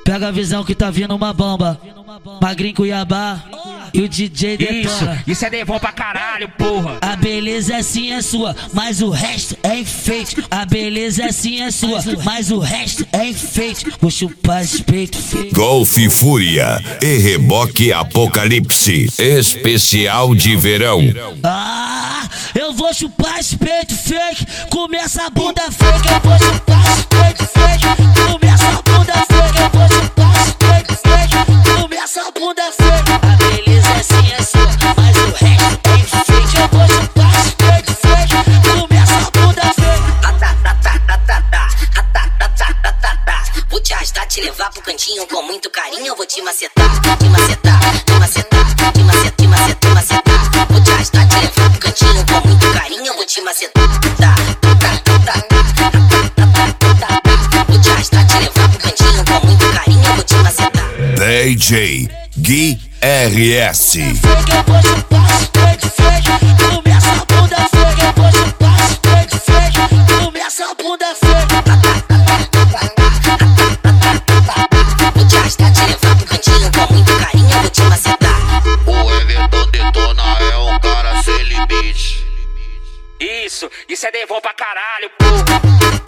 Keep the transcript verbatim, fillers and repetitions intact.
Pega a visão que tá vindo uma bomba. Magrinho Cuiabá e o D J detona. Isso, isso é devon pra caralho, porra. A beleza é sim é sua, mas o resto é enfeite. A beleza é sim é sua, mas o resto é enfeite. Vou chupar esse peito feio. Golfe Fúria e Reboque Apocalipse especial de verão. Ah, eu vou chupar esse peito fake. Começa a bunda fake, eu vou chupar esse peito fake. Começa a bunda fake, eu vou chupar esse peito fake. Começa a bunda fake. A beleza é sim é sua, mas o resto é enfeite. Eu vou chupar esse peito fake. Começa a bunda fake. Vou te arrastar, te levar pro cantinho com muito carinho. Eu vou te macetar, te macetar, te macetar, te macetar, te macetar, te macetar. Vou te arrastar, te levar pro cantinho com muito carinho. Eu vou te macetar, tá, tá, tá, tá. Vou te arrastar, te levar pro cantinho com muito carinho. Eu vou te macetar. D J Gui R S. Eu vou chupar esse peito fake. Começa a bunda fake. Eu vou chupar esse peito fake. Começa a bunda fake. Vou te arrastar, te levar pro cantinho com muito carinho. Eu vou te macetar. O Everton Detona é um cara sem limite. Isso, isso é devon pra caralho, porra.